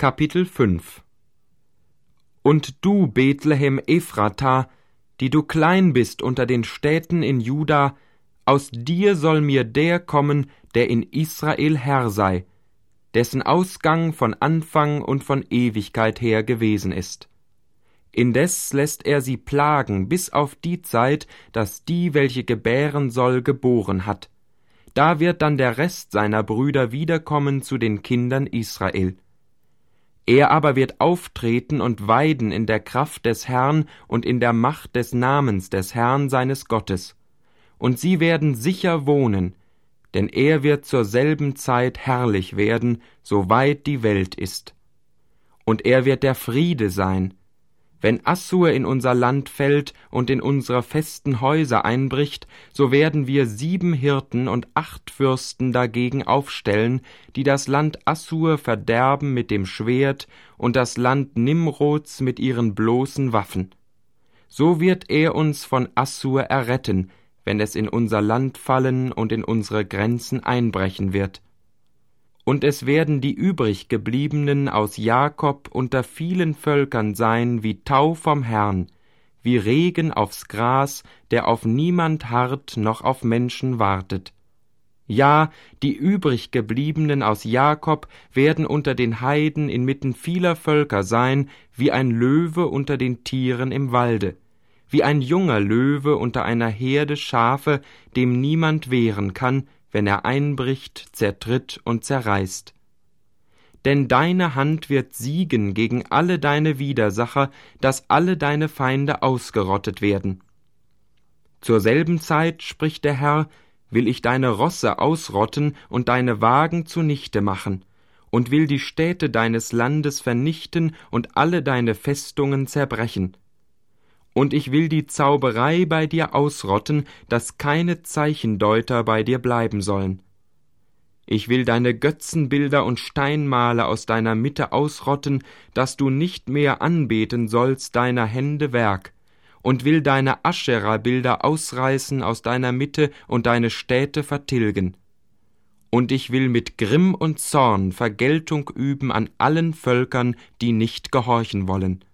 Kapitel 5 Und du, Bethlehem Ephrata, die du klein bist unter den Städten in Juda, aus dir soll mir der kommen, der in Israel Herr sei, dessen Ausgang von Anfang und von Ewigkeit her gewesen ist. Indes lässt er sie plagen bis auf die Zeit, dass die, welche gebären soll, geboren hat. Da wird dann der Rest seiner Brüder wiederkommen zu den Kindern Israel. Er aber wird auftreten und weiden in der Kraft des Herrn und in der Macht des Namens des Herrn seines Gottes. Und sie werden sicher wohnen, denn er wird zur selben Zeit herrlich werden, soweit die Welt ist. Und er wird der Friede sein. Wenn Assur in unser Land fällt und in unsere festen Häuser einbricht, so werden wir 7 Hirten und 8 Fürsten dagegen aufstellen, die das Land Assur verderben mit dem Schwert und das Land Nimrods mit ihren bloßen Waffen. So wird er uns von Assur erretten, wenn es in unser Land fallen und in unsere Grenzen einbrechen wird. Und es werden die übriggebliebenen aus Jakob unter vielen Völkern sein wie Tau vom Herrn, wie Regen aufs Gras, der auf niemand harrt noch auf Menschen wartet. Ja, die übriggebliebenen aus Jakob werden unter den Heiden inmitten vieler Völker sein, wie ein Löwe unter den Tieren im Walde, wie ein junger Löwe unter einer Herde Schafe, dem niemand wehren kann, wenn er einbricht, zertritt und zerreißt. Denn deine Hand wird siegen gegen alle deine Widersacher, dass alle deine Feinde ausgerottet werden. Zur selben Zeit, spricht der Herr, will ich deine Rosse ausrotten und deine Wagen zunichte machen, und will die Städte deines Landes vernichten und alle deine Festungen zerbrechen. Und ich will die Zauberei bei dir ausrotten, dass keine Zeichendeuter bei dir bleiben sollen. Ich will deine Götzenbilder und Steinmale aus deiner Mitte ausrotten, dass du nicht mehr anbeten sollst deiner Hände Werk, und will deine Aschera-Bilder ausreißen aus deiner Mitte und deine Städte vertilgen. Und ich will mit Grimm und Zorn Vergeltung üben an allen Völkern, die nicht gehorchen wollen.